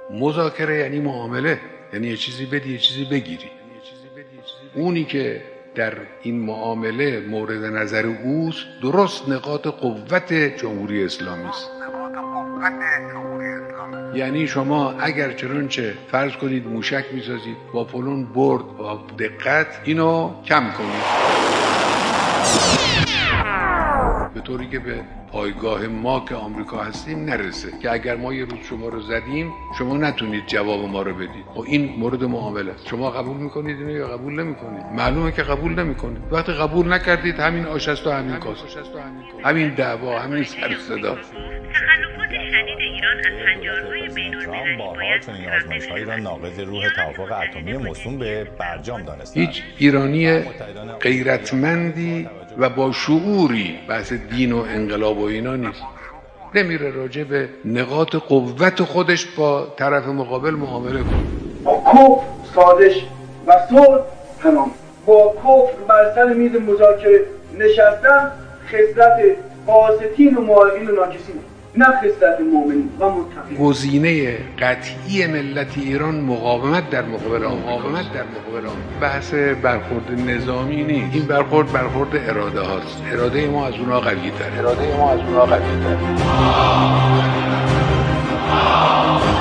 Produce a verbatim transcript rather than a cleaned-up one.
مذاکره یعنی معامله، یعنی یه چیزی بدی یه چیزی بگیری. اونی که در این معامله مورد نظر اوست درست نقاط قوت جمهوری اسلامی است. یعنی شما اگر چنانچه فرض کنید موشک میسازید با فلان برد با دقت اینو کم کنید به طوری که به پایگاه ما که آمریکا هستیم نرسه، که اگر ما یه روز شما رو زدیم شما نتونید جواب ما رو بدید. خب این مورد معامله است. شما قبول میکنید اینو یا قبول نمیکنید؟ معلومه که قبول نمیکنید. وقتی قبول نکردید همین آش است و همین کاسه، همین دعوا، همین سر صدا. تخلفات شدید ایران از هنجارهای بین‌المللی باید چنین آزمایش‌هایی را ناقض روح توافق اتمی موسوم به برجام دانستند. هیچ ایرانی غیرتمندی و با شعوری بحث دین و انقلاب و اینا نیست. نمیره راجع به نقاط قوت خودش با طرف مقابل معامله کنه. با کفر سازش و صلح تمام. با کفر بر سر میز مذاکره نشستن خصلت قاسطین و معاقین و ناکسین، نه خصلت مؤمنین و متقین. گزینه قطعی ملت ایران مقاومت در مقابل آن، مقاومت در مقابل آن. بحث برخورد نظامی نیست. این برخورد برخورد اراده هاست. اراده ما از اونها قوی تر. اراده ما از اونها قوی تر.